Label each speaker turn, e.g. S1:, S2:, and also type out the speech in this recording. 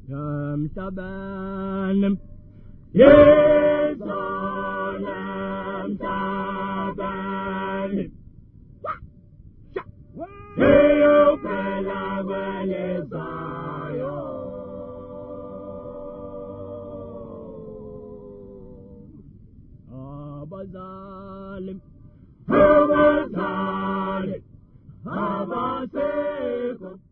S1: Mtaban, Yesolam Taban, Heyo Pela Venezayo, Abazalim, Abazalim, Abaseko.